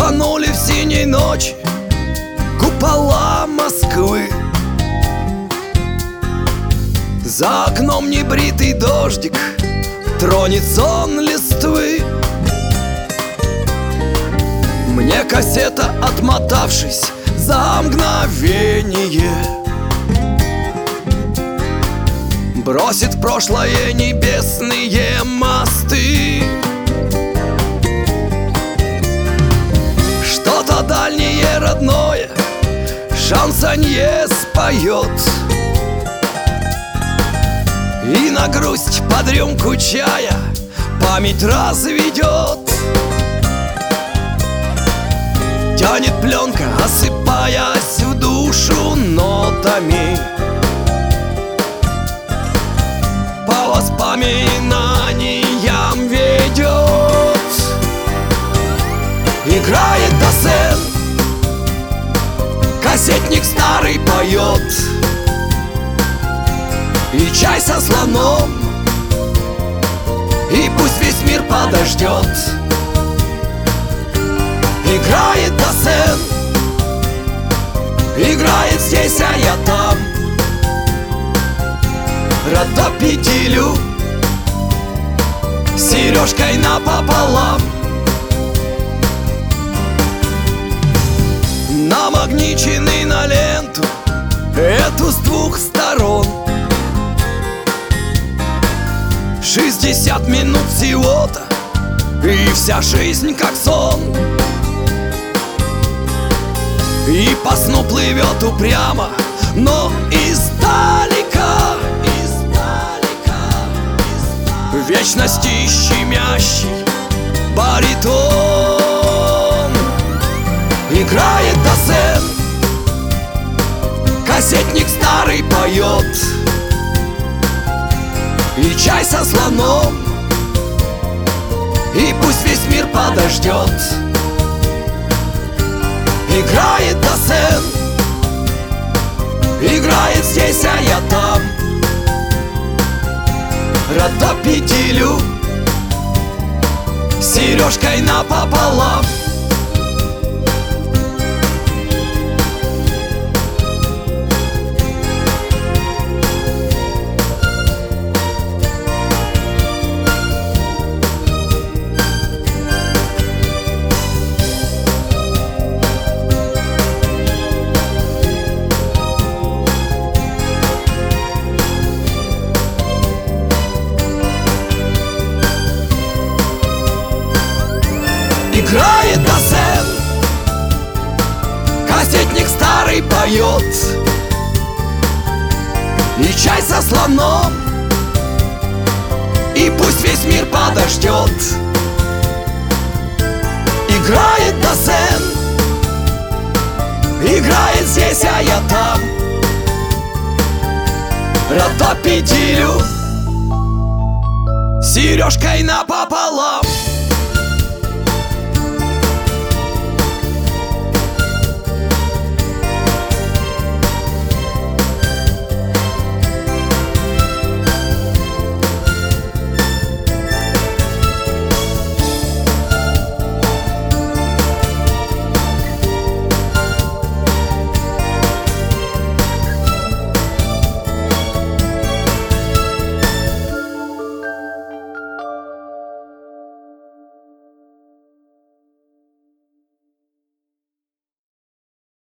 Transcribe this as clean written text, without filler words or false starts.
Утонули в синей ночи купола Москвы. За окном небритый дождик тронет сон листвы. Мне кассета, отмотавшись за мгновение, бросит в прошлое небесные мосты. Что-то дальнее родное шансонье споет, и на грусть под рюмку чая память разведет. Тянет пленка, осыпаясь в душу нотами, по воспоминаниям ведет. Играет Досен, кассетник старый поет, и чай со слоном, и пусть весь мир подождет. Играет Досен, играет здесь, а я там. Ротопедилю с сережкой напополам. Намагниченный на ленту эту с двух сторон. 60 минут всего-то, и вся жизнь как сон. И по сну плывет упрямо, но издалека, в вечности щемящий баритон. Играет Досен, кассетник старый поет, и чай со слоном, и пусть весь мир подождет. Играет Досен, играет здесь, а я там. Ротопедилю с сережкой напополам. Играет Досен, кассетник старый поет, и чай со слоном, и пусть весь мир подождет. Играет Досен, играет здесь, а я там. Ротопедилю с сережкой напополам.